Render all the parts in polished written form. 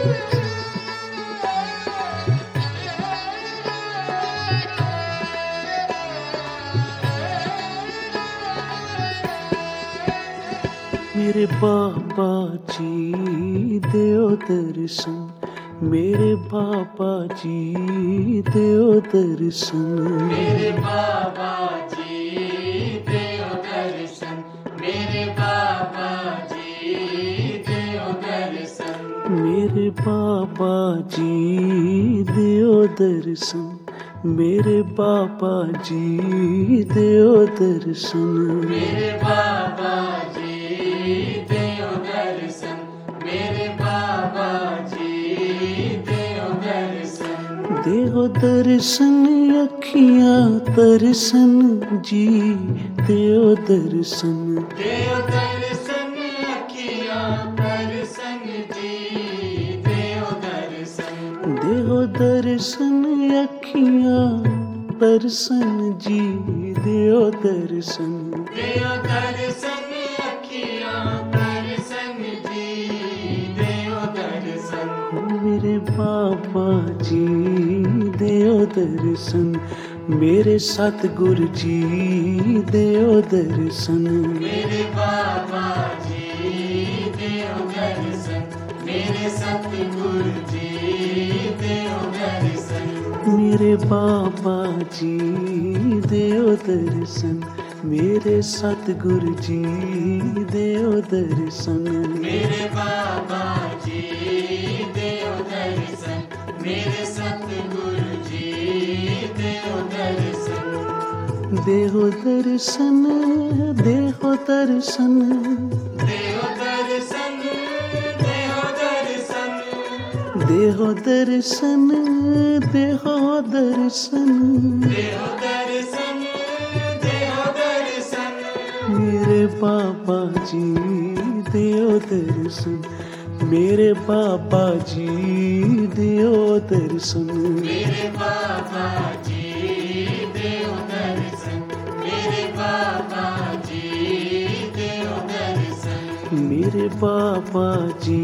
मेरे बाबा जी देओ दर्शन, मेरे बाबा जी देओ दर्शन, मेरे बाबा जी देओ दर्शन, मेरे बाबा जी देओ दर्शन, मेरे बाबा जी देओ दर्शन, मेरे बाबा जी देओ दर्शन, मेरे बाबा जी देओ दर्शन, मेरे बाबा जी देओ दर्शन, देओ दर्शन अखियां तरसन जी देओ दर्शन, देओ दर्शन अखियां तरसन जी देओ दर्शन, देओ दर्शन अखियां तरसन जी देओ दर्शन, देओ दर्शन अखियां तरसन जी देओ दर्शन, मेरे बाबा जी देओ दर्शन, मेरे सतगुरु जी देओ दर्शन, मेरे बाबा जी देओ दर्शन, मेरे सतगुरु जी देओ दर्शन, मेरे बाबा जी देओ दर्शन, मेरे सतगुरु जी देओ दर्शन, मेरे बाबा जी देओ दर्शन, मेरे सतगुरु जी देओ दर्शन, देहो दर्शन देहो दर्शन, देओ दर्शन, देओ दर्शन, देहो दर्शन देहो दर्शन, देओ दर्शन, देओ दर्शन, मेरे बाबा जी देओ दर्शन, मेरे बाबा जी देओ दर्शन, मेरे बाबा जी देओ दर्शन, मेरे बाबा जी देओ दर्शन, मेरे बाबा जी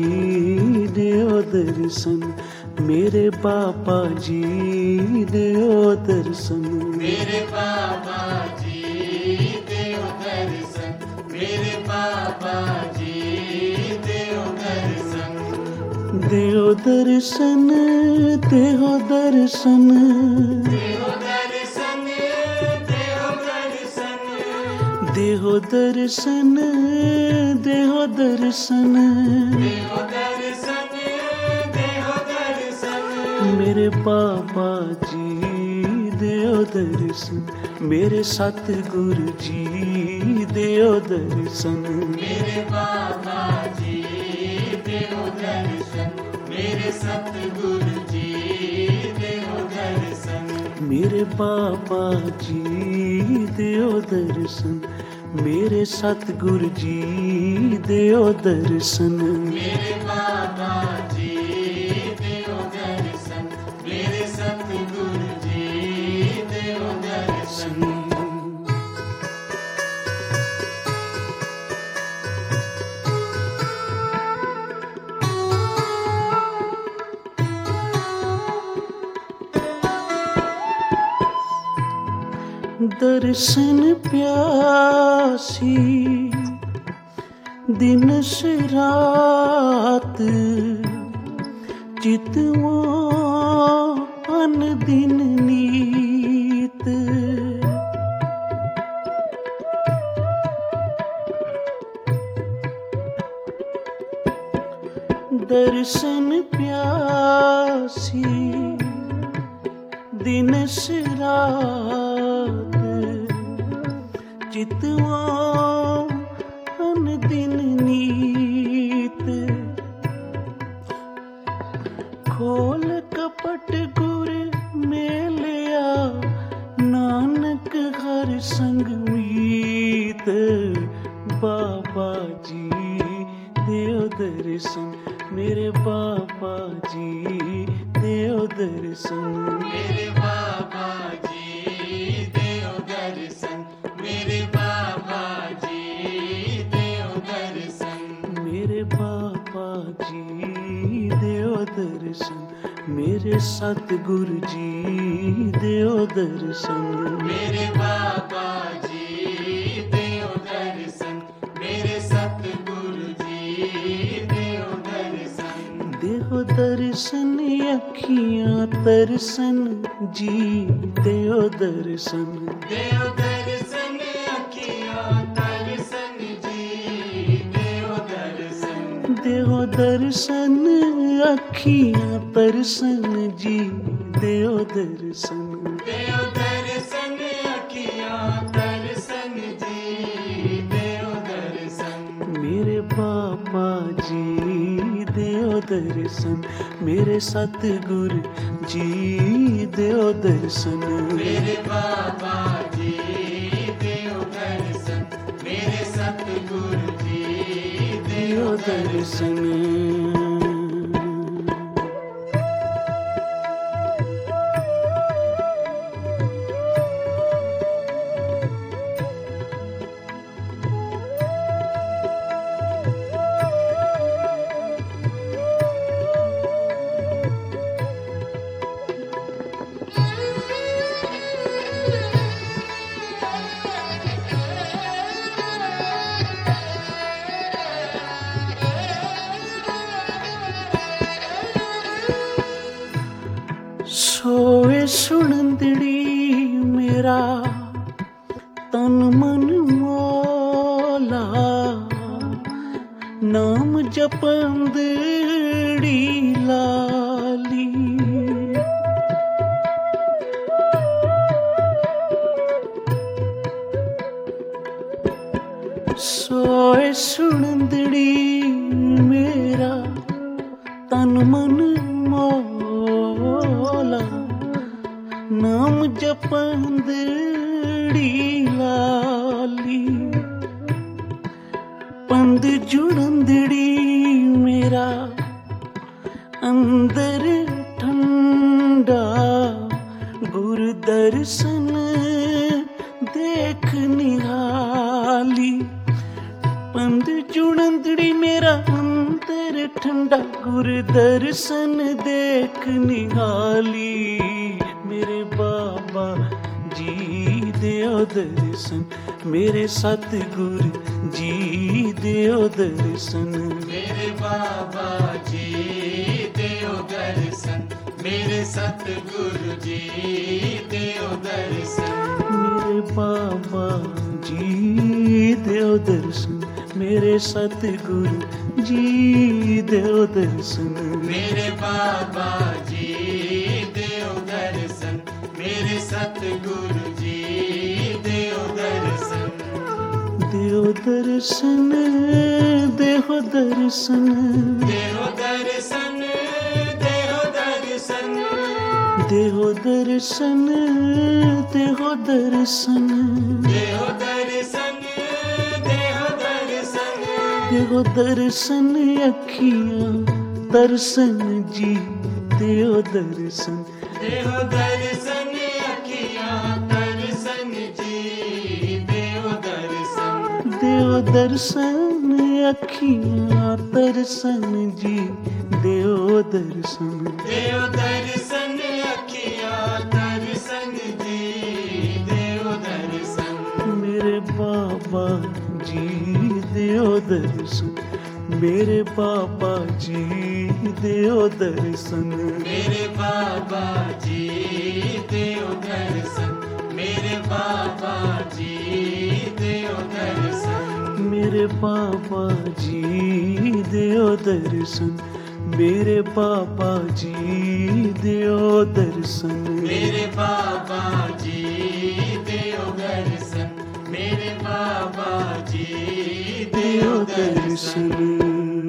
देओ दर्शन, मेरे बाबा जी देओ दर्शन, मेरे बाबा जी देओ दर्शन, मेरे बाबा जी देओ दर्शन, देओ दर्शन देहो दर्शन, देओ दर्शन, देओ दर्शन, देहो दर्शन देहो दर्शन, देओ दर्शन, देओ दर्शन, मेरे बाबा जी देओ दर्शन, मेरे सतगुरु जी देओ दर्शन, मेरे बाबा जी देओ दर्शन, मेरे सतगुरु जी देओ दर्शन, मेरे बाबा जी देओ दर्शन, मेरे सतगुरु जी देओ दर्शन, मेरे बाबा जी देओ दर्शन, मेरे सतगुरु जी देओ दर्शन, दर्शन प्यासी दिन से रात, चितवा अन दिन नीत, दर्शन प्यासी दिन से रात, चितवा अन दिन नीत, खोल कपट गुर मेलिया, नानक हर संग मीत, बाबा जी देओ दर्शन, मेरे बाबा जी देओ दर्शन, मेरे बाबा जी देओ दर्शन, मेरे बाबा जी देओ दर्शन, मेरे बाबा जी देओ मेरे सतगुरु जी दियो दर्शन, मेरे बाबा जी देओ दर्शन, मेरे सतगुरु जी देओ दर्शन। देहो दर्शन अखियां तरसन जी दियो दर्शन, देओ दर्शन अखियां तरसन जी देओ दर्शन, देहो दर्शन अखियां तरसन जी दियो दर्शन। देओ दर्शन अखियां तरसन जी देओ दर्शन। मेरे बाबा जी दियो दर्शन, मेरे सतगुरु जी दियो दर्शन, मेरे बाबा जी देओ दर्शन, मेरे सतगुरु जी देओ दियो दर्शन। सोए सुनंदड़ी मेरा तन मन मौला, नाम जपंदड़ी लाली। सोए सुनंदड़ी मेरा तन मन मौला, नाम जपंदड़ी लाली। पंद जुड़ंदड़ी मेरा अंदर ठंडा, गुरु दर्शन देख निहाली। पंद जुड़ंदड़ी मेरा अंदर ठंडा, गुरु दर्शन देख निहाली। मेरे बाबा जी दियो दर्शन, मेरे सतगुरु जी दियो दर्शन, मेरे बाबा जी देओ दर्शन, मेरे सतगुरु जी देओ दर्शन। मेरे बाबा जी दियो दर्शन, मेरे सतगुरु जी दियो दर्शन, मेरे बाबा जी देओ दर्शन, मेरे सतगुरु जी देओ दर्शन। दियो दर्शन देहो दर्शन, देओ दर्शन देओ दर्शन, देहो दर्शन देहो दर्शन, देओ दर्शन देओ दर्शन, देहो दर्शन अखियां तरसन जी दियो दर्शन, देओ दर्शन अखियां तरसन जी देओ दर्शन, देहो दर्शन अखियां तरसन जी दियो दर्शन। देओ दर्शन अखियां तरसन जी देओ दर्शन। मेरे बाबा जी दियो दर्शन, मेरे बाबा जी दियो दर्शन, मेरे बाबा जी देओ दर्शन, मेरे बाबा जी देओ दर्शन, मेरे बाबा जी दियो दर्शन, मेरे बाबा जी दियो दर्शन, मेरे बाबा जी देओ दर्शन, मेरे बाबा जी दियो देओ दर्शन। दर्शन।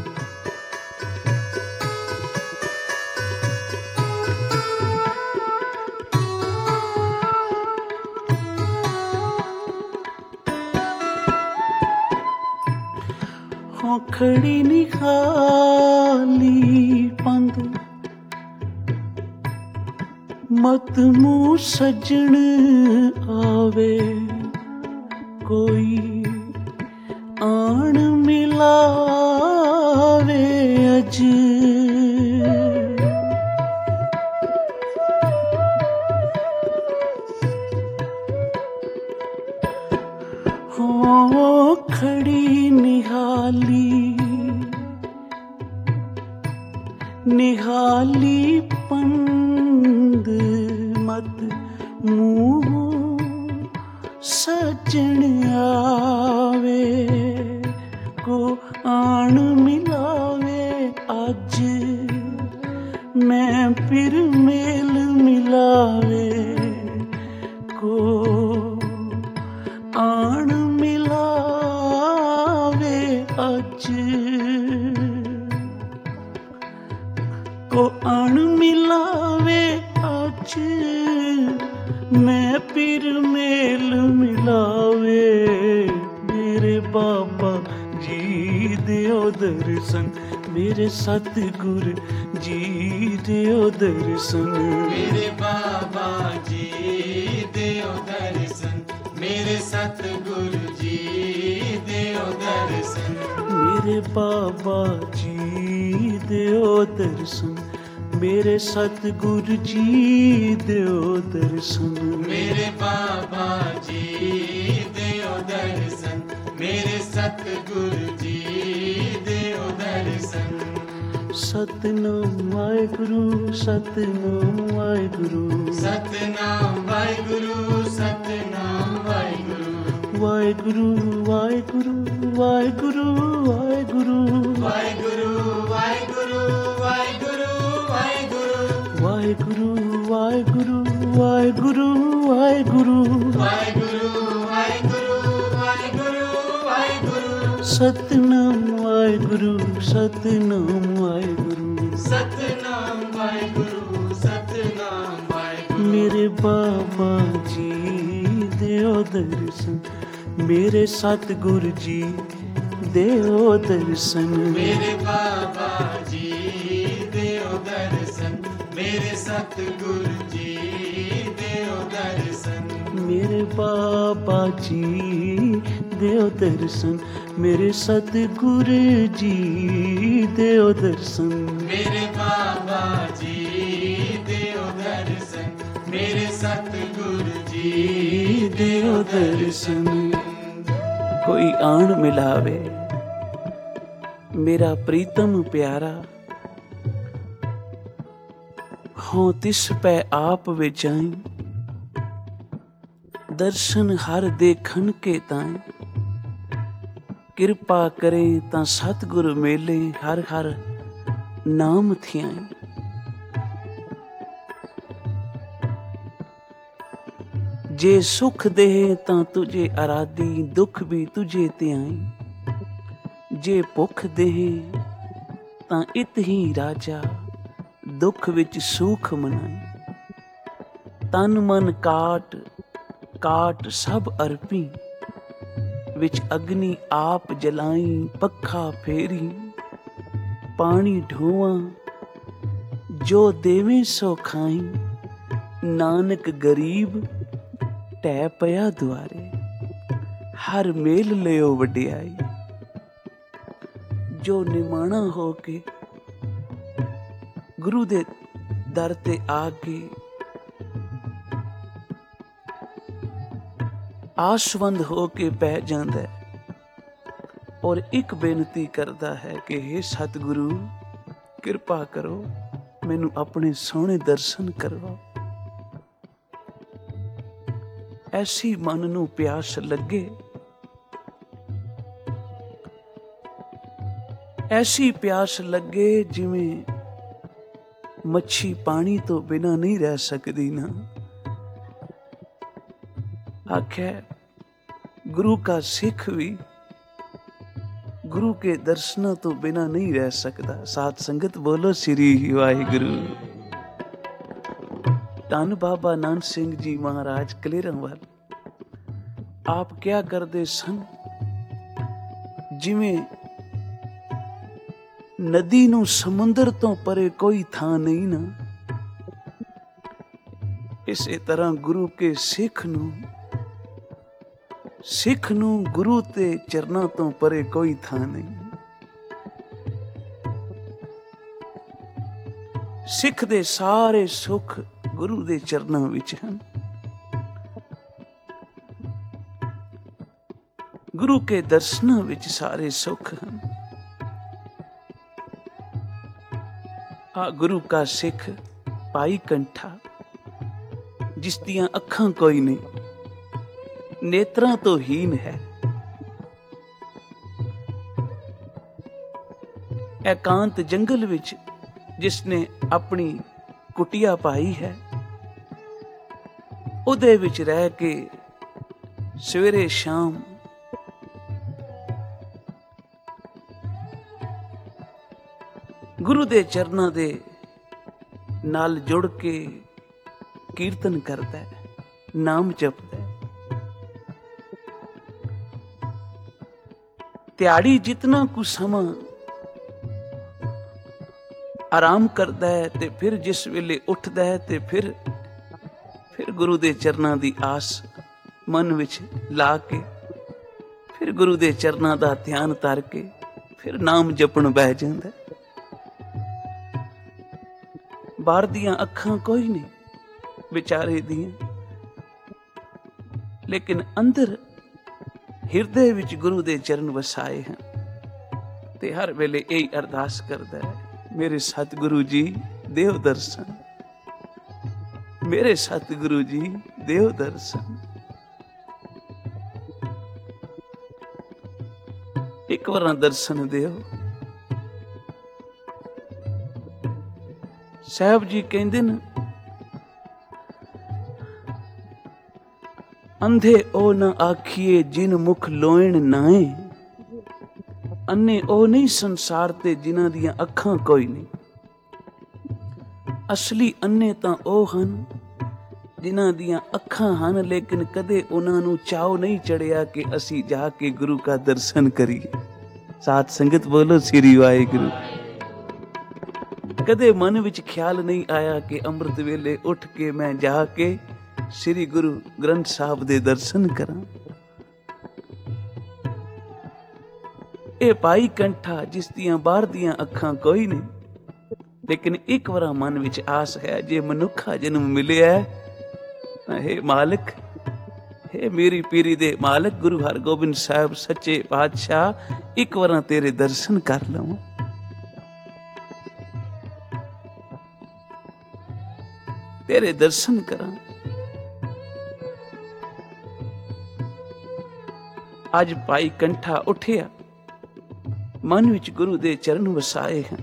खड़ी निखाली पंद मत मुँह सजन आवे, कोई आन मिलावे अज। ਖੜੀ ਨਿਹਾਲੀ ਨਿਹਾਲੀ ਪੰਦ ਮਤ ਮੂੰਹ ਸਜਣ ਆਵੇ ਕੋ ਆਣ ਮਿਲਾਵੇ ਅੱਜ ਮੈਂ ਫਿਰ ਮੇਲ ਮਿਲਾਵੇ ਕੋ ਆਣ ਮਿਲਾਵੇ ਅੱਜ ਕੋ ਆਣ ਮਿਲਾਵੇ ਅੱਜ ਮੈਂ ਫਿਰ ਮੇਲ ਮਿਲਾਵੇ ਮੇਰੇ ਬਾਬਾ ਜੀ ਦਿਓ ਦਰਸ਼ਨ ਮੇਰੇ ਸਤਿਗੁਰ ਜੀ ਦਿਓ ਦਰਸ਼ਨ ਮੇਰੇ ਬਾਬਾ ਜੀ ਦਿਓ ਦਰਸ਼ਨ ਮੇਰੇ ਸਤਿਗੁਰ ਜੀ ਦਿਓ ਦਰਸ਼ਨ ਮੇਰੇ ਬਾਬਾ ਜੀ ਦਿਓ ਦਰਸ਼ਨ ਮੇਰੇ ਸਤਿਗੁਰ ਜੀ ਦਿਓ ਦਰਸ਼ਨ ਮੇਰੇ ਬਾਬਾ ਜੀ ਦਿਓ ਦਰਸ਼ਨ ਮੇਰੇ ਸਤਿਗੁਰ ਜੀ ਦਿਓ ਦਰਸ਼ਨ ਸਤਿਨਾਮ ਵਾਹਿਗੁਰੂ ਸਤਿਨਾਮ ਵਾਹਿਗੁਰੂ ਸਤਿਨਾਮ ਵਾਹਿਗੁਰੂ ਸਤਿਨਾਮ ਵਾਹਿਗੁਰੂ ਵਾਹਿਗੁਰੂ ਵਾਹਿਗੁਰੂ ਵਾਹਿਗੁਰੂ ਵਾਹਿਗੁਰੂ ਵਾਹਿਗੁਰੂ ਵਾਹਿਗੁਰੂ ਵਾਹਿਗੁਰੂ ਵਾਹਿਗੁਰੂ ਵਾਹਿਗੁਰੂ ਵਾਹਿਗੁਰੂ ਵਾਹਿਗੁਰੂ ਵਾਹਿਗੁਰੂ ਵਾਹਿਗੁਰੂ ਵਾਹਿਗੁਰੂ ਵਾਹਿਗੁਰੂ ਸਤਿਨਾਮ ਵਾਹਿਗੁਰੂ ਸਤਿਨਾਮ ਵਾਹਿਗੁਰੂ ਸਤਿਨਾਮ ਵਾਹਿਗੁਰੂ ਸਤਿਨਾਮ ਵਾਹਿਗੁਰੂ ਮੇਰੇ ਬਾਬਾ ਜੀ ਦਿਓ ਦਰਸ਼ਨ ਮੇਰੇ ਸਤਿਗੁਰ ਜੀ ਦਿਓ ਦਰਸ਼ਨ ਮੇਰੇ ਬਾਬਾ ਜੀ ਦਿਓ ਦਰਸ਼ਨ ਮੇਰੇ ਸਤਿਗੁਰ ਜੀ ਦਿਓ ਦਰਸ਼ਨ ਮੇਰੇ ਬਾਬਾ ਜੀ ਦਿਓ ਦਰਸ਼ਨ ਮੇਰੇ ਸਤਿਗੁਰ ਜੀ ਦਿਓ ਦਰਸ਼ਨ ਮੇਰੇ ਬਾਬਾ ਜੀ ਦਿਓ ਦਰਸ਼ਨ ਮੇਰੇ ਸਤਿਗੁਰ ਜੀ ਦਿਓ ਦਰਸ਼ਨ ਕੋਈ ਆਣ ਮਿਲਾਵੇ ਮੇਰਾ ਪ੍ਰੀਤਮ ਪਿਆਰਾ ਹੋਂ ਤਿਸ ਪੈ ਆਪ ਵਿਚਾਈ ਦਰਸ਼ਨ ਹਰ ਦੇਖਣ ਕੇ ਤਾਏ ਕਿਰਪਾ ਕਰੇ ਤਾਂ ਸਤਿਗੁਰ ਮੇਲੇ ਹਰ ਹਰ ਨਾਮ ਥਿਆਈ ਜੇ ਸੁਖ ਦੇ ਤਾਂ ਤੁਝੇ ਅਰਾਧੀ ਦੁੱਖ ਵੀ ਤੁਝੇ ਤੇ ਆਈ ਜੇ ਭੁੱਖ ਦੇ ਤਾਂ ਇਤ ਹੀ ਰਾਜਾ ਦੁੱਖ ਵਿੱਚ ਸੁਖ ਮਨਾਈ ਤਨ ਮਨ ਕਾਟ ਕਾਟ ਸਭ ਅਰਪੀ ਵਿੱਚ ਅਗਨੀ ਆਪ ਜਲਾਈ ਪੱਖਾ ਫੇਰੀ ਪਾਣੀ ਢੋਵਾਂ ਜੋ ਦੇਵੇਂ ਸੋ ਖਾਈ ਨਾਨਕ ਗਰੀਬ ਟਹਿ ਪਿਆ ਦੁਆਰੇ ਹਰ ਮੇਲ ਲਿਓ ਵਡਿਆਈ ਜੋ ਨਿਮਾਣਾ ਹੋ ਕੇ ਗੁਰੂ ਦੇ ਦਰ ਤੇ ਆ ਕੇ ਆਸਵੰਦ ਹੋ ਕੇ ਪੈ ਜਾਂਦਾ ਔਰ ਇੱਕ ਬੇਨਤੀ ਕਰਦਾ ਹੈ ਕਿ ਹੇ ਸਤਿਗੁਰੂ ਕਿਰਪਾ ਕਰੋ ਮੈਨੂੰ ਆਪਣੇ ਸੋਹਣੇ ਦਰਸ਼ਨ ਕਰਵਾਓ। ਐਸੀ ਮਨ ਨੂੰ ਪਿਆਸ ਲੱਗੇ, ਐਸੀ ਪਿਆਸ ਲੱਗੇ ਜਿਵੇਂ ਮੱਛੀ ਪਾਣੀ ਤੋਂ ਬਿਨਾਂ ਨਹੀਂ ਰਹਿ ਸਕਦੀ ਨਾ। ਆਖਿਆ ਗੁਰੂ का सिख भी गुरु के दर्शनों तो बिना नहीं रह सकता। साथ संगत बोलो श्री वाहिगुरु। धन बाबा नानक सिंह जी महाराज कलेरांवाल आप क्या करते सन, जिवें नदी नूं समुंदर तो परे कोई थां नहीं ना, इसे तरह गुरु के सिख नूं गुरु ते चरना तो परे कोई थां नहीं। सिख दे सारे सुख गुरु दे चरना विच हन। ਗੁਰੂ ਕੇ ਦਰਸ਼ਨਾਂ ਵਿੱਚ ਸਾਰੇ ਸੁੱਖ ਹਨ। ਆ ਗੁਰੂ ਕਾ ਸਿੱਖ ਭਾਈ ਕੰਠਾ, ਜਿਸ ਦੀਆਂ ਅੱਖਾਂ ਕੋਈ ਨਹੀਂ, ਨੇਤਰਾਂ ਤੋਂ ਹੀਨ ਹੈ। एकांत जंगल विच जिसने अपनी कुटिया पाई है, उदे विच रह के सवेरे शाम गुरु दे चरनां दे नाल जुड़ के कीर्तन करता है, नाम जपता है। त्याड़ी जितना कुछ समा आराम करता है ते फिर जिस वेले उठता है ते फिर गुरु दे चरनां दी आस मन विच ला के फिर गुरु दे चरनां दा ध्यान धर के फिर नाम जपण बह जांदा। बाहर दियां अखां कोई नहीं बेचारे दियां, लेकिन अंदर हिरदे विच गुरु दे चरण वसाए हैं ते हर वेले यही अरदास करदा है, मेरे सतगुरु जी देव दर्शन, मेरे सतगुरु जी देव दर्शन। एक बार दर्शन देव। साहब जी कहंदे न, अंधे ओ न आखिए जिन मुख लोएण नाए, अन्ने ओ नहीं संसार ते जिन्हां दियां अखां कोई नहीं। असली अन्ने तां ओ हन जिन्हां दियां अखां हन, लेकिन कदे उन्हां नूं चाव नहीं चढ़िया कि असी जाके गुरु का दर्शन करिए। साथ संगत बोलो श्री वाहिगुरू। कदे मन विच ख्याल नहीं आया कि अमृत वेले उठ के मैं जाके श्री गुरु ग्रंथ साहब दे दर्शन करां। ਇਹ ਭਾਈ ਕੰਠਾ ਜਿਸ ਦੀਆਂ ਬਾਹਰ ਦੀਆਂ ਅੱਖਾਂ ਕੋਈ ਨਹੀਂ, ਲੇਕਿਨ ਇੱਕ ਵਾਰ ਮਨ ਵਿੱਚ ਆਸ ਹੈ, ਜੇ ਮਨੁੱਖਾ ਜਨਮ ਮਿਲਿਆ ਤਾਂ ਹੇ ਮਾਲਕ, ਹੇ ਮੇਰੀ ਪੀਰੀ ਦੇ ਮਾਲਕ ਗੁਰੂ ਹਰਗੋਬਿੰਦ ਸਾਹਿਬ ਸੱਚੇ ਪਾਤਸ਼ਾਹ, ਇੱਕ ਵਾਰ ਤੇਰੇ ਦਰਸ਼ਨ ਕਰ ਲਵਾਂ। ਤੇਰੇ ਦਰਸ਼ਨ ਕਰਾਂ। ਅੱਜ ਭਾਈ ਕੰਠਾ ਉੱਠਿਆ, मन विच गुरु दे चरण वसाए हैं।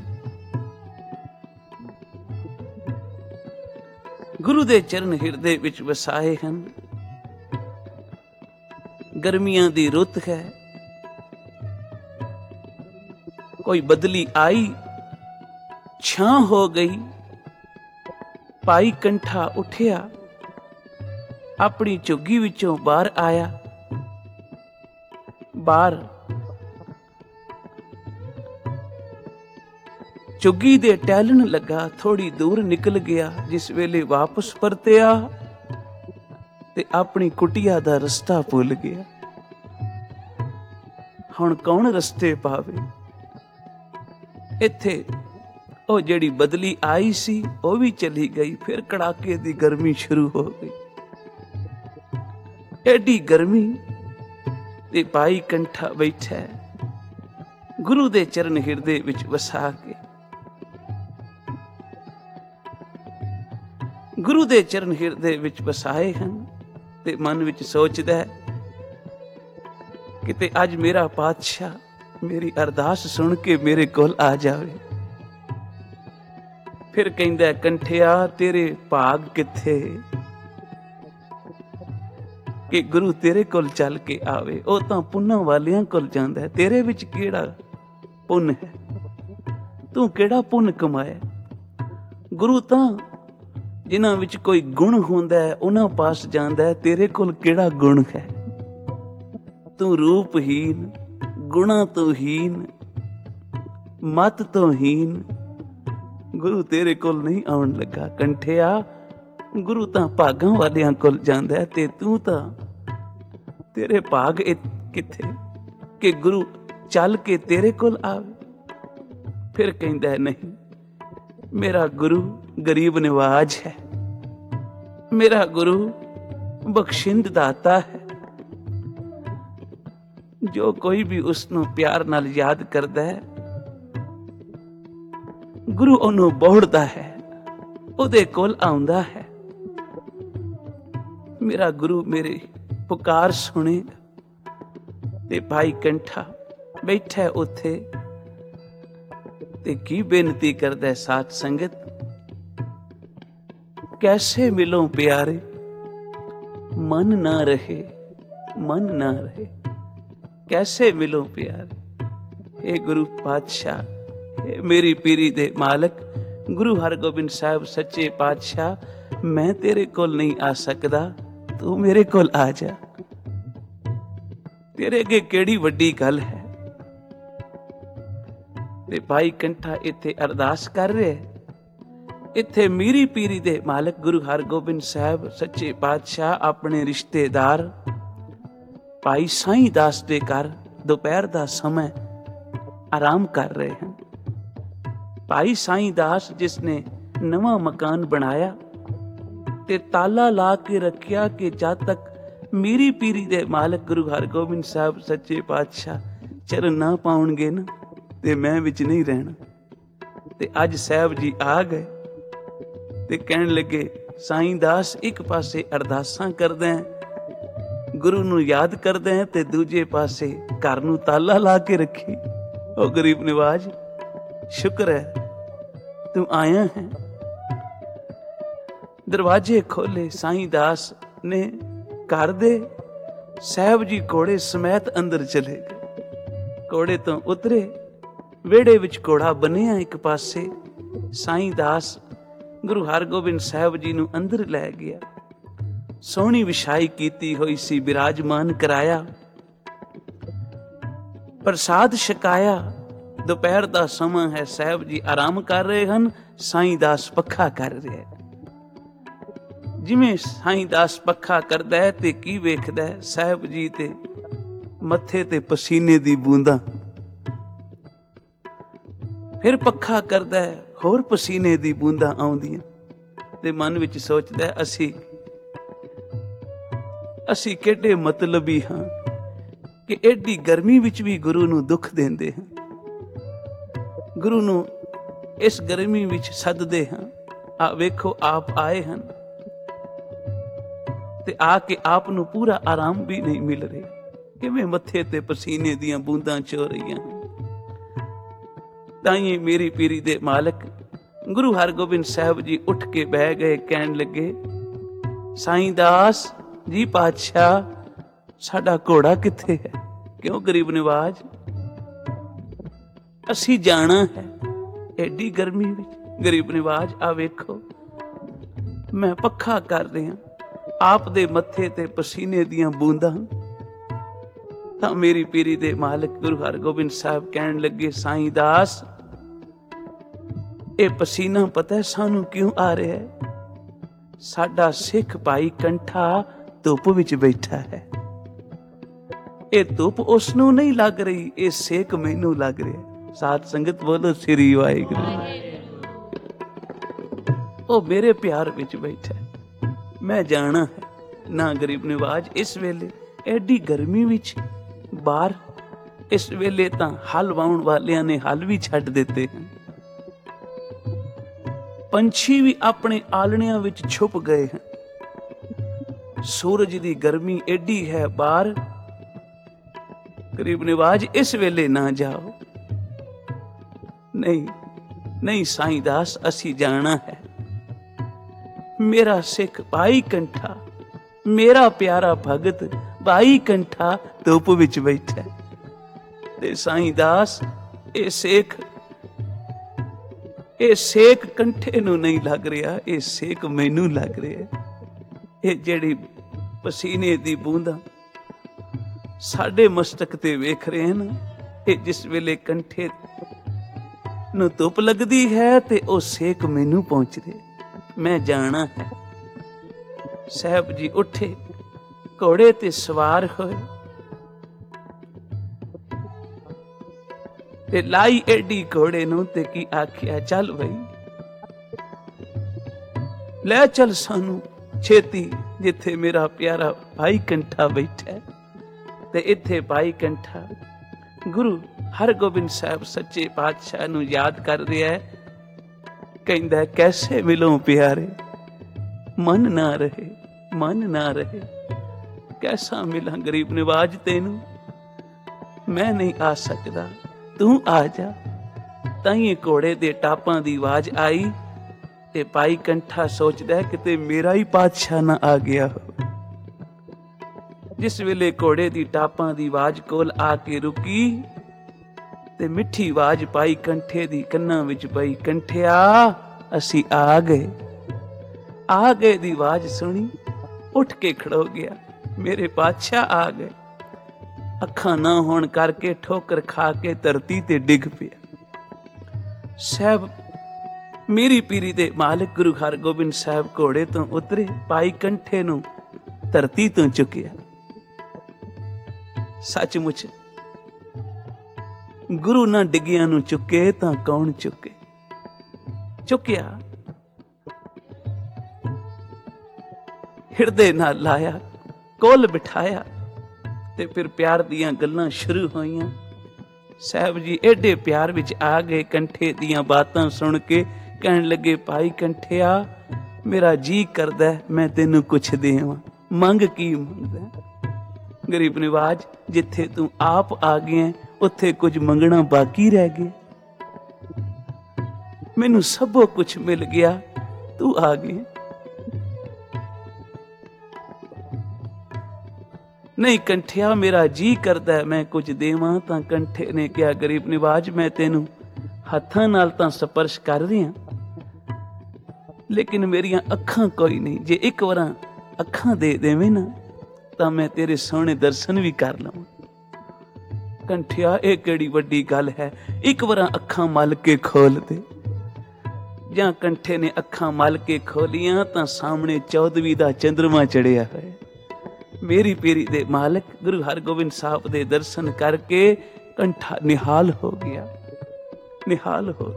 गुरु दे चरण हिरदे विच वसाए हैं। गर्मियां दी रुत है, कोई बदली आई छां हो गई। भाई कंठा उठिया, अपनी झुग्गी विचों बाहर आया। बाहर चुगी दे टहलन लगा, थोड़ी दूर निकल गया। जिस वेले वापस परतिया ते अपनी कुटिया दा रस्ता भुल गया। हुण कौन रस्ते पावे? इत्थे ओ जिहड़ी बदली आई सी ओ भी चली गई, फिर कड़ाके दी गर्मी शुरू हो गई। एडी गर्मी ते भाई कंठा बैठा गुरु दे चरण हिरदे विच वसा के। गुरु दे चरण हिरदे विच वसाए हैं ते मन विच सोचदा है किते अज मेरा पातशाह मेरी अरदास सुन के मेरे कोल आ जावे। फिर कहंदा, कंठिया तेरे भाग किथे कि गुरु तेरे कोल चल के आवे। ओ तां पुन्नां वालियां कोल जांदा है, तेरे विच किहड़ा पुन्न है? तू किहड़ा पुन्न कमाया? गुरु तां जिन्हां विच कोई गुण हुंदा है उन्हां पास जांदा है, तेरे कोल किहड़ा गुण है? तू रूपहीन, गुणा तो हीन, मत तो हीन, गुरु तेरे कोल नहीं आउण लगा। कंठिया गुरु तां भागां वालियां कोल जांदा है ते तू तां तेरे भाग किथे कि गुरु चल के तेरे कोल आवे। फिर कहंदा है, नहीं, मेरा गुरु गरीब निवाज है, मेरा गुरु बख्शिंद दाता है। ਜੋ ਕੋਈ ਵੀ ਉਸ ਨੂੰ ਪਿਆਰ ਨਾਲ ਯਾਦ ਕਰਦਾ ਹੈ, ਗੁਰੂ ਉਹਨੂੰ ਬੋੜਦਾ ਹੈ, ਉਹਦੇ ਕੋਲ ਆਉਂਦਾ ਹੈ। ਮੇਰਾ ਗੁਰੂ ਮੇਰੀ ਪੁਕਾਰ ਸੁਣੇਗਾ। ਤੇ ਭਾਈ ਕੰਠਾ ਬੈਠਾ ਉੱਥੇ ਤੇ ਕੀ ਬੇਨਤੀ ਕਰਦਾ ਸਾਧ ਸੰਗਤ, कैसे मिलो प्यारे, मन ना रहे, मन ना रहे, कैसे मिलो प्यारे। हे गुरु पातशाह, हे मेरी पीरी दे मालक गुरु हरगोबिंद साहब सच्चे पातशाह, मैं तेरे कोल नहीं आ सकदा, तू मेरे कोल आ जा। तेरे अगे केड़ी वड्डी गल है। ते भाई कंठा इत्थे अरदास कर रहे, इत्थे मीरी पीरी दे मालक गुरु हरगोबिंद साहब सच्चे पातशाह अपने रिश्तेदार भाई साईं दास दे घर दोपहर दा समय आराम कर रहे हैं। भाई साईं दास जिसने नवा मकान बनाया ते ताला ला के रखिया कि जद तक मीरी पीरी दे मालक गुरु हरगोबिंद साहब सच्चे पातशाह चरण ना पाउणगे ना ते मैं विच नहीं रहना। ते अज साहब जी आ गए ते कहन लगे, साईं दास एक पासे अरदासां करदे हैं, गुरु नूं याद करदे हैं, ते दूजे पासे घर नूं ताला ला के रखी। ओ गरीब निवाज, शुक्र है तू आया है। दरवाजे खोले, साईं दास ने घर दे साहब जी घोड़े समेत अंदर चले गए। घोड़े तो उतरे, वेड़े विच घोड़ा बनिया एक पासे, साईं दास गुरु हरगोबिंद साहब जी नूं अंदर लै गया। सोहनी विछाई कीती होई सी, विराजमान कराया, प्रसाद छकाया। दोपहर दा समा है, साहब जी आराम कर रहे हन, साईं दास पक्खा कर रहा है। जिवें साईं दास पक्खा करदा है ते की वेखदा है, साहब जी ते मत्थे ते पसीने दी बूंदा। फिर पक्खा करदा है, होर पसीने दी बूंदा आउंदियां ते मन विच सोचदा है, असी केडे मतलबी हां कि एडी गर्मी विच भी गुरु नूं दुख देंदे हां, गुरु नूं इस गर्मी विच सददे हां। आ वेखो आप आए हन ते आके आप नूं पूरा आराम भी नहीं मिल रहा, किवें मत्थे ते पसीने दियां बूंदां चो रहीआं। ताइए मेरी पीरी दे मालक गुरु हरगोबिंद साहब जी उठ के बह गए, कहन लगे, साईं दास जी पातशाह साडा घोड़ा किथे है। क्यों गरीब निवाज, असी जाना है एडी गर्मी विच। गरीब निवाज, आ वेखो मैं पक्खा कर रहा, आप दे मत्थे ते पसीने दियां बूंदां। तां मेरी पीरी दे मालक गुरु हरगोबिंद साहब कहन लगे, साईं दास ਇਹ ਪਸੀਨਾ ਪਤਾ ਸਾਨੂੰ ਕਿਉਂ ਆ ਰਿਹਾ ਹੈ? ਸਾਡਾ ਸਿੱਖ ਭਾਈ ਕੰਠਾ ਧੁੱਪ ਵਿੱਚ ਬੈਠਾ ਹੈ। ਇਹ ਧੁੱਪ ਉਸ ਨੂੰ ਨਹੀਂ ਲੱਗ ਰਹੀ, ਇਹ ਸੇਕ ਮੈਨੂੰ ਲੱਗ ਰਿਹਾ। ਸਾਧ ਸੰਗਤ ਬੋਲੋ ਸ੍ਰੀ ਵਾਹਿਗੁਰੂ। ਉਹ ਮੇਰੇ ਪਿਆਰ ਵਿੱਚ ਬੈਠਾ, ਮੈਂ ਜਾਣਾ ਹੈ ਨਾ। ਗਰੀਬ ਨਿਵਾਜ, ਇਸ ਵੇਲੇ ਐਡੀ ਗਰਮੀ ਵਿੱਚ ਬਾਹਰ, ਇਸ ਵੇਲੇ ਤਾਂ ਹਲ ਵਾਉਣ ਵਾਲਿਆਂ ਨੇ ਹਲ ਵੀ ਛੱਡ ਦਿੱਤੇ ਹਨ। ਪੰਛੀ ਵੀ ਆਪਣੇ ਆਲਣਿਆਂ ਵਿੱਚ ਛੁਪ ਗਏ ਹਨ। ਸੂਰਜ ਦੀ ਗਰਮੀ ਐਡੀ ਹੈ ਬਾਹਰ। ਗਰੀਬ ਨਿਵਾਜ, ਇਸ ਵੇਲੇ ਨਾ ਜਾਓ। ਨਹੀਂ ਨਹੀਂ ਸਾਈਂ ਦਾਸ, ਅਸੀਂ ਜਾਣਾ ਹੈ। ਮੇਰਾ ਸਿੱਖ ਭਾਈ ਕੰਠਾ, ਮੇਰਾ ਪਿਆਰਾ ਭਗਤ ਭਾਈ ਕੰਠਾ ਧੁੱਪ ਵਿੱਚ ਬੈਠਾ ਤੇ ਸਾਈਂ ਦਾਸ, ਇਹ ਸੇਕ ਕੰਠੇ ਨੂੰ ਨਹੀਂ ਲੱਗ ਰਿਹਾ, ਇਹ ਸੇਕ ਮੈਨੂੰ ਲੱਗ ਰਿਹਾ। ਇਹ ਜਿਹੜੀ ਪਸੀਨੇ ਦੀ ਬੂੰਦਾਂ ਸਾਡੇ ਮਸਤਕ ਤੇ ਵੇਖ ਰਹੇ ਹਨ, ਇਹ ਜਿਸ ਵੇਲੇ ਕੰਠੇ ਨੂੰ ਧੁੱਪ ਲੱਗਦੀ ਹੈ ਤੇ ਉਹ ਸੇਕ ਮੈਨੂੰ ਪਹੁੰਚ ਰਿਹਾ। ਮੈਂ ਜਾਣਾ ਹੈ। ਸਾਹਿਬ ਜੀ ਉੱਠੇ, ਘੋੜੇ ਤੇ ਸਵਾਰ ਹੋਏ ਤੇ ਲਾਈ ਐਡੀ ਘੋੜੇ ਨੂੰ ਤੇ ਕੀ ਆਖਿਆ, ਚੱਲ ਬਈ ਲੈ ਚੱਲ ਸਾਨੂੰ ਛੇਤੀ, ਜਿੱਥੇ ਮੇਰਾ ਪਿਆਰਾ ਭਾਈ ਕੰਠਾ ਬੈਠਾ। ਤੇ ਇੱਥੇ ਭਾਈ ਕੰਠਾ ਗੁਰੂ ਹਰਗੋਬਿੰਦ ਸਾਹਿਬ ਸੱਚੇ ਪਾਤਸ਼ਾਹ ਨੂੰ ਯਾਦ ਕਰ ਰਿਹਾ ਹੈ। ਕਹਿੰਦਾ ਕੈਸੇ ਮਿਲੋਂ ਪਿਆਰੇ, ਮਨ ਨਾ ਰਹੇ, ਮਨ ਨਾ ਰਹੇ। ਕੈਸਾ ਮਿਲਾਂ ਗਰੀਬ ਨਿਵਾਜ ਤੈਨੂੰ, ਮੈਂ ਨਹੀਂ ਆ ਸਕਦਾ, ਤੂੰ ਆ ਜਾ। ਤਾਈਂ ਘੋੜੇ ਦੇ ਟਾਪਾਂ ਦੀ ਆਵਾਜ਼ ਆਈ ਤੇ ਭਾਈ ਕੰਠਾ ਸੋਚਦਾ ਕਿਤੇ ਮੇਰਾ ਹੀ ਪਾਤਸ਼ਾਹ ਨਾ ਆ ਗਿਆ ਹੋ। ਜਿਸ ਵੇਲੇ ਘੋੜੇ ਦੀ ਟਾਪਾਂ ਦੀ ਆਵਾਜ਼ ਕੋਲ ਆ ਕੇ ਰੁਕੀ ਤੇ ਮਿੱਠੀ ਆਵਾਜ਼ ਪਾਈ ਕੰਠੇ ਦੀ ਕੰਨਾਂ ਵਿੱਚ ਪਈ, ਕੰਠਿਆ ਅਸੀਂ ਆ ਗਏ। ਆ ਗਏ ਦੀ ਆਵਾਜ਼ ਸੁਣੀ, ਉੱਠ ਕੇ ਖੜੋ ਗਿਆ, ਮੇਰੇ ਪਾਤਸ਼ਾਹ ਆ ਗਏ। ਅੱਖਾਂ ਨਾ ਹੋਣ ਕਰਕੇ ਠੋਕਰ ਖਾ ਕੇ ਧਰਤੀ ਤੇ ਡਿੱਗ ਪਿਆ। ਸਾਹਿਬ ਮੇਰੀ ਪੀਰੀ ਦੇ ਮਾਲਕ ਗੁਰੂ ਹਰਗੋਬਿੰਦ ਸਾਹਿਬ ਘੋੜੇ ਤੋਂ ਉਤਰੇ, ਭਾਈ ਕੰਠੇ ਨੂੰ ਧਰਤੀ ਤੋਂ ਚੁੱਕਿਆ। ਸੱਚਮੁੱਚ ਗੁਰੂ ਨਾ ਡਿੱਗਿਆਂ ਨੂੰ ਚੁੱਕੇ ਤਾਂ ਕੌਣ ਚੁੱਕੇ। ਚੁੱਕਿਆ, ਹਿਰਦੇ ਨਾਲ ਲਾਇਆ, ਕੋਲ ਬਿਠਾਇਆ ਤੇ ਫਿਰ ਪਿਆਰ ਦੀਆਂ ਗੱਲਾਂ ਸ਼ੁਰੂ ਹੋਈਆਂ। ਸਾਹਿਬ ਜੀ ਏਡੇ ਪਿਆਰ ਵਿੱਚ ਆ ਗਏ ਕੰਠੇ ਦੀਆਂ ਬਾਤਾਂ ਸੁਣ ਕੇ। ਕਹਿਣ ਲੱਗੇ ਭਾਈ ਕੰਠਿਆ ਮੇਰਾ ਜੀ ਕਰਦਾ ਮੈਂ ਤੈਨੂੰ ਕੁਛ ਦੇਵਾਂ, ਮੰਗ ਕੀ ਮੰਗਦਾ। ਗਰੀਬ ਨਿਵਾਜ ਜਿੱਥੇ ਤੂੰ ਆਪ ਆ ਗਿਆ ਉੱਥੇ ਕੁਝ ਮੰਗਣਾ ਬਾਕੀ ਰਹਿ ਗਿਆ। ਮੈਨੂੰ ਸਭੋ ਕੁਛ ਮਿਲ ਗਿਆ, ਤੂੰ ਆ ਗਿਆ। ਨਹੀਂ ਕੰਠਿਆ ਮੇਰਾ ਜੀ ਕਰਦਾ ਮੈਂ ਕੁਝ ਦੇਵਾਂ। ਤਾਂ ਕੰਠੇ ਨੇ ਕਿਹਾ ਗਰੀਬ ਨਿਵਾਜ ਮੈਂ ਤੈਨੂੰ ਹੱਥਾਂ ਨਾਲ ਤਾਂ ਸਪਰਸ਼ ਕਰ ਰਿਹਾ, ਲੇਕਿਨ ਮੇਰੀਆਂ ਅੱਖਾਂ ਕੋਈ ਨਹੀਂ। ਜੇ ਇੱਕ ਵਾਰਾਂ ਅੱਖਾਂ ਦੇ ਦੇਵੇਂ ਨਾ ਤਾਂ ਮੈਂ ਤੇਰੇ ਸੋਹਣੇ ਦਰਸ਼ਨ ਵੀ ਕਰ ਲਵਾਂ। ਕੰਠਿਆ ਇਹ ਕਿਹੜੀ ਵੱਡੀ ਗੱਲ ਹੈ, ਇੱਕ ਵਾਰਾਂ ਅੱਖਾਂ ਮਲ ਕੇ ਖੋਲ ਦੇ। ਜਾਂ ਕੰਠੇ ਨੇ ਅੱਖਾਂ ਮਲ ਕੇ ਖੋਲੀਆਂ ਤਾਂ ਸਾਹਮਣੇ 14ਵੀਂ ਦਾ ਚੰਦਰਮਾ ਚੜਿਆ ਹੋਇਆ। ਮੇਰੀ ਪੀਰੀ ਦੇ ਮਾਲਕ ਗੁਰੂ ਹਰਗੋਬਿੰਦ ਸਾਹਿਬ ਦੇ ਦਰਸ਼ਨ ਕਰਕੇ ਕੰਠਾ ਨਿਹਾਲ ਹੋ ਗਿਆ, ਨਿਹਾਲ ਹੋ।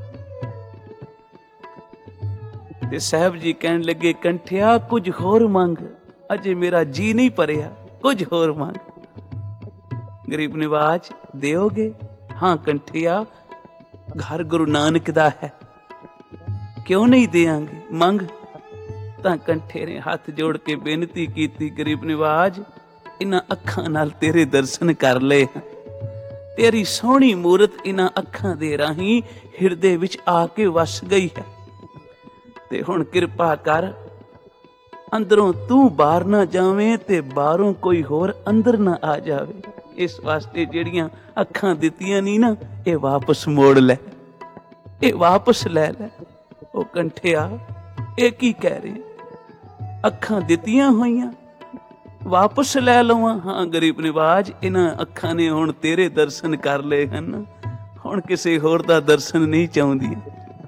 ਤੇ ਸਾਹਿਬ ਜੀ ਕਹਿਣ ਲੱਗੇ ਕੰਠਿਆ ਕੁਝ ਹੋਰ ਮੰਗ, ਅਜੇ ਮੇਰਾ ਜੀ ਨਹੀਂ ਭਰਿਆ, ਕੁਝ ਹੋਰ ਮੰਗ। ਗਰੀਬ ਨਿਵਾਜ ਦਿਓਗੇ? ਹਾਂ ਕੰਠਿਆ ਘਰ ਗੁਰੂ ਨਾਨਕ ਦਾ ਹੈ, ਕਿਉਂ ਨਹੀਂ ਦੇਾਂਗੇ, ਮੰਗ। ਤਾਂ ਕੰਠੇ ਨੇ ਹੱਥ ਜੋੜ ਕੇ ਬੇਨਤੀ ਕੀਤੀ ਗਰੀਬ ਨਿਵਾਜ ਇਹਨਾਂ ਅੱਖਾਂ ਨਾਲ ਤੇਰੇ ਦਰਸ਼ਨ ਕਰ ਲਏ, ਤੇਰੀ ਸੋਹਣੀ ਮੂਰਤ ਇਹਨਾਂ ਅੱਖਾਂ ਦੇ ਰਾਹੀਂ ਹਿਰਦੇ ਵਿੱਚ ਆ ਕੇ ਵਸ ਗਈ ਹੈ। ਤੇ ਹੁਣ ਕਿਰਪਾ ਕਰ ਅੰਦਰੋਂ ਤੂੰ ਬਾਹਰ ਨਾ ਜਾਵੇਂ ਤੇ ਬਾਹਰੋਂ ਕੋਈ ਹੋਰ ਅੰਦਰ ਨਾ ਆ ਜਾਵੇ। ਇਸ ਵਾਸਤੇ ਜਿਹੜੀਆਂ ਅੱਖਾਂ ਦਿੱਤੀਆਂ ਨਹੀਂ ਨਾ ਇਹ ਵਾਪਸ ਮੋੜ ਲੈ, ਇਹ ਵਾਪਸ ਲੈ ਲੈ। ਉਹ ਕੰਠਿਆ ਇਹ ਕੀ ਕਹਿ ਰਹੇ, ਅੱਖਾਂ ਦਿੱਤੀਆਂ ਹੋਈਆਂ ਵਾਪਸ ਲੈ ਲਵਾਂ? ਹਾਂ ਗਰੀਬ ਨਿਵਾਜ ਇਹਨਾਂ ਅੱਖਾਂ ਨੇ ਹੁਣ ਤੇਰੇ ਦਰਸ਼ਨ ਕਰ ਲਏ ਹਨ, ਹੁਣ ਕਿਸੇ ਹੋਰ ਦਾ ਦਰਸ਼ਨ ਨਹੀਂ ਚਾਹੁੰਦੀਆਂ।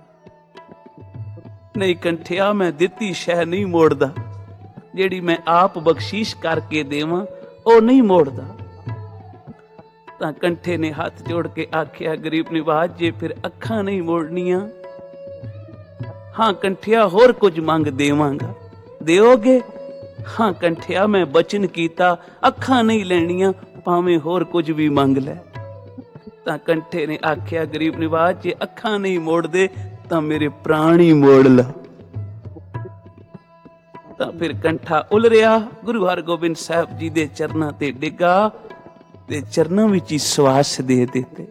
ਨਹੀਂ ਕੰਠਿਆ ਮੈਂ ਦਿੱਤੀ ਸ਼ੈ ਨਹੀਂ ਮੋੜਦਾ, ਜਿਹੜੀ ਮੈਂ ਆਪ ਬਖਸ਼ੀਸ਼ ਕਰਕੇ ਦੇਵਾਂ ਉਹ ਨਹੀਂ ਮੋੜਦਾ। ਤਾਂ ਕੰਠੇ ਨੇ ਹੱਥ ਜੋੜ ਕੇ ਆਖਿਆ ਗਰੀਬ ਨਿਵਾਜ ਜੇ ਫਿਰ ਅੱਖਾਂ ਨਹੀਂ ਮੋੜਨੀਆਂ, ਹਾਂ ਕੰਠਿਆ ਹੋਰ ਕੁਝ ਮੰਗ ਦੇਵਾਂਗਾ, ਦਿਓਗੇ? ਹਾਂ ਕੰਠਿਆ ਮੈਂ ਬਚਨ ਕੀਤਾ ਅੱਖਾਂ ਨਹੀਂ ਲੈਣੀਆਂ, ਭਾਵੇਂ ਹੋਰ ਕੁਝ ਵੀ ਮੰਗ ਲੈ। ਤਾਂ ਕੰਠੇ ਨੇ ਆਖਿਆ ਗਰੀਬ ਨਿਵਾਜ ਜੇ ਅੱਖਾਂ ਨਹੀਂ ਮੋੜਦੇ ਤਾਂ ਮੇਰੇ ਪ੍ਰਾਣ ਹੀ ਮੋੜ ਲਾ। ਤਾਂ ਫਿਰ ਕੰਠਾ ਉਲਰਿਆ, ਗੁਰੂ ਹਰਗੋਬਿੰਦ ਸਾਹਿਬ ਜੀ ਦੇ ਚਰਨਾਂ ਤੇ ਡਿੱਗਾ ਤੇ ਚਰਨਾਂ ਵਿੱਚ ਹੀ ਸਵਾਸ ਦੇ ਦਿੱਤੇ,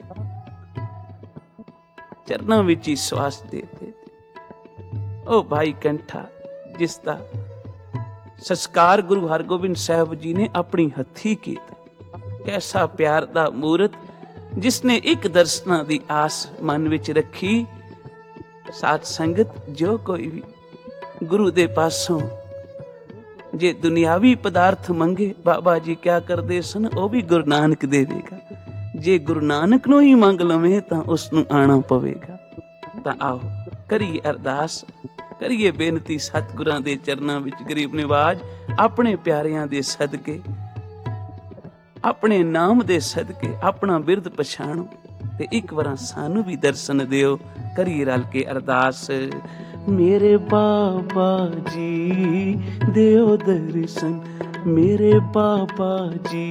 ਚਰਨਾਂ ਵਿੱਚ ਹੀ ਸਵਾਸ ਦੇ ਦਿੱਤੇ। ਉਹ ਭਾਈ ਕੰਠਾ ਜਿਸ ਦਾ ਸੰਸਕਾਰ ਗੁਰੂ ਹਰਗੋਬਿੰਦ ਸਾਹਿਬ ਜੀ ਨੇ ਆਪਣੀ ਹੱਥੀਂ ਕੀਤਾ, ਕੈਸਾ ਪਿਆਰ ਦਾ ਮੂਰਤ ਜਿਸਨੇ ਇੱਕ ਦਰਸ਼ਨਾਂ ਦੀ ਆਸ ਮਨ ਵਿੱਚ ਰੱਖੀ। ਸਾਧ ਸੰਗਤ ਜੋ ਕੋਈ ਵੀ ਗੁਰੂ ਦੇ ਪਾਸੋਂ ਜੇ ਦੁਨਿਆਵੀ ਪਦਾਰਥ ਮੰਗੇ, ਬਾਬਾ ਜੀ ਕਿਆ ਕਰਦੇ ਸਨ, ਉਹ ਵੀ ਗੁਰੂ ਨਾਨਕ ਦੇਵੇਗਾ। ਜੇ ਗੁਰੂ ਨਾਨਕ ਨੂੰ ਹੀ ਮੰਗ ਲਵੇਂ ਤਾਂ ਉਸ ਨੂੰ ਆਣਾ ਪਵੇਗਾ। ਤਾਂ ਆਓ ਕਰੀਏ ਅਰਦਾਸ, ਕਰੀਏ ਬੇਨਤੀ ਸਤਿਗੁਰਾਂ ਦੇ ਚਰਨਾਂ ਵਿੱਚ। ਗਰੀਬ ਨਿਵਾਜ ਆਪਣੇ ਪਿਆਰਿਆਂ ਦੇ ਸਦਕੇ, ਆਪਣੇ ਨਾਮ ਦੇ ਸਦਕੇ ਆਪਣਾ ਬਿਰਦ ਪਛਾਣੋ ਤੇ ਇੱਕ ਵਾਰ ਸਾਨੂੰ ਵੀ ਦਰਸ਼ਨ ਦਿਓ। ਕਰੀਏ ਰਲ ਕੇ ਅਰਦਾਸ। ਮੇਰੇ ਬਾਬਾ ਜੀ ਦਿਓ ਦਰਸ਼ਨ, मेरे बाबा जी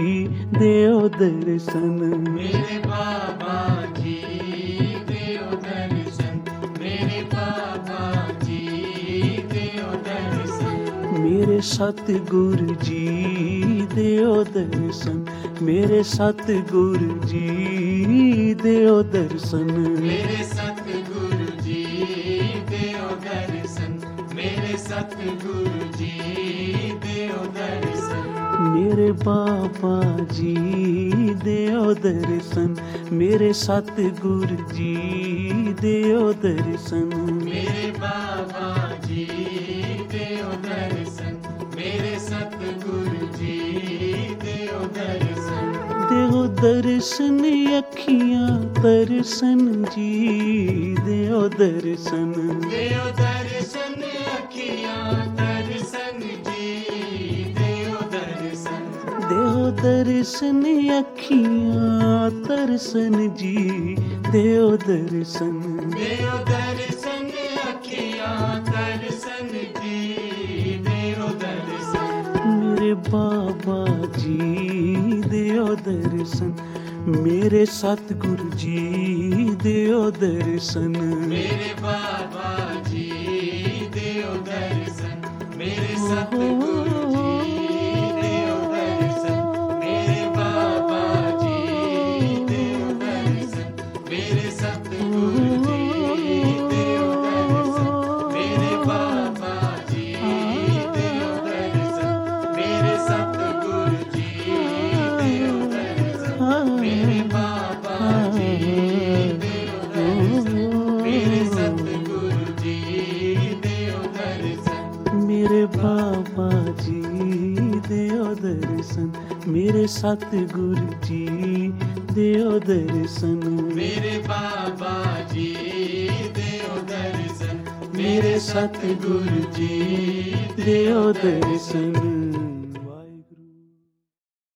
देओ दर्शन, मेरे बाबा जी देओ दर्शन, मेरे बाबा जी देओ दर्शन, मेरे सतगुरु जी देओ दर्शन, मेरे सतगुरु जी देओ दर्शन, मेरे सतगुरु जी देओ दर्शन, मेरे सतगुरु जी देओ दर्शन, मेरे बाबा जी देओ दर्शन, मेरे सतगुरु जी देओ दर्शन, मेरे बाबा जी देओ दर्शन, मेरे सतगुरु जी देओ दर्शन, देओ दर्शन अखियां तरसन जी देओ दर्शन, देओ दर्शन अखियां तरसन जी देओ दर्शन, देओ दर्शन अखियां तरसन जी देओ दर्शन, देओ दर्शन अखियां तरसन जी देओ दर्शन, मेरे बाबा जी देओ दर्शन, मेरे सतगुरु जी देओ दर्शन, मेरे बाबा जी देओ दर्शन, मेरे सतगुरु जी देओ दर्शन, मेरे बाबा जी देओ दर्शन, मेरे सतगुरु जी देओ दर्शन, मेरे बाबा जी देओ दर्शन, मेरे सतगुरु जी देओ दर्शन, मेरे बाबा जी देओ दर्शन, मेरे सतगुरु जी देओ दर्शन, मेरे बाबा जी देओ दर्शन, मेरे सतगुरु जी देओ दर्शन, मेरे बाबा जी देओ दर्शन, मेरे सतगुरु जी देओ दर्शन।